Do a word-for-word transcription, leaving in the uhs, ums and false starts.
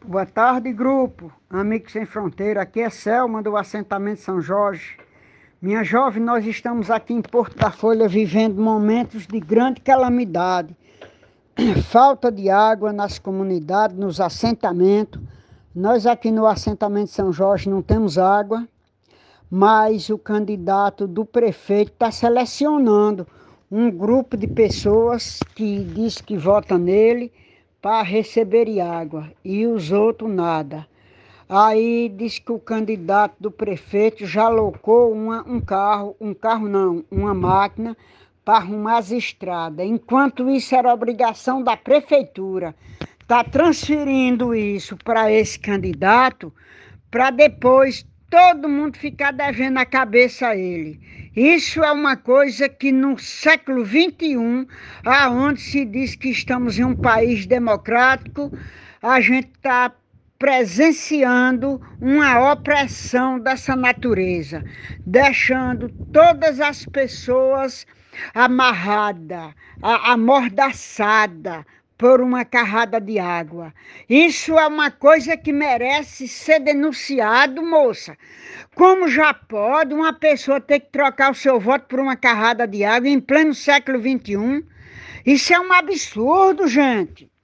Boa tarde, grupo. Amigos Sem Fronteira. Aqui é Selma, do assentamento São Jorge. Minha jovem, nós estamos aqui em Porto da Folha vivendo momentos de grande calamidade. Falta de água nas comunidades, nos assentamentos. Nós aqui no assentamento São Jorge não temos água, mas o candidato do prefeito está selecionando um grupo de pessoas que diz que vota nele para receber água e os outros nada. Aí diz que o candidato do prefeito já alocou uma, um carro, um carro não, uma máquina para arrumar as estradas. Enquanto isso era obrigação da prefeitura. Está transferindo isso para esse candidato para depois todo mundo ficar devendo a cabeça a ele. Isso é uma coisa que no século vinte e um, aonde se diz que estamos em um país democrático, a gente está presenciando uma opressão dessa natureza, deixando todas as pessoas amarradas, amordaçadas por uma carrada de água. Isso é uma coisa que merece ser denunciado, moça. Como já pode uma pessoa ter que trocar o seu voto por uma carrada de água em pleno século vinte e um? Isso é um absurdo, gente.